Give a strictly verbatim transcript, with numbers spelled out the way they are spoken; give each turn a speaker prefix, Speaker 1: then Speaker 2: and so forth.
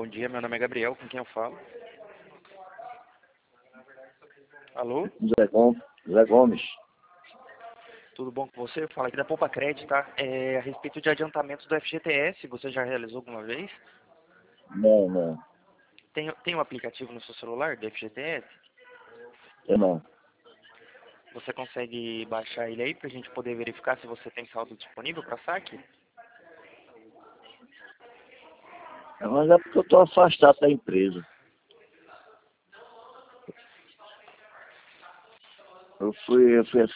Speaker 1: Bom dia, meu nome é Gabriel, com quem eu falo? Alô?
Speaker 2: Zé Gomes. Zé Gomes.
Speaker 1: Tudo bom com você? Fala aqui da Poupa Crédito, tá? É a respeito de adiantamentos do F G T S, você já realizou alguma vez?
Speaker 2: Não, não.
Speaker 1: Tem, tem um aplicativo no seu celular do F G T S?
Speaker 2: Eu não.
Speaker 1: Você consegue baixar ele aí pra gente poder verificar se você tem saldo disponível para saque?
Speaker 2: Mas é porque eu estou afastado da empresa. Eu fui, eu fui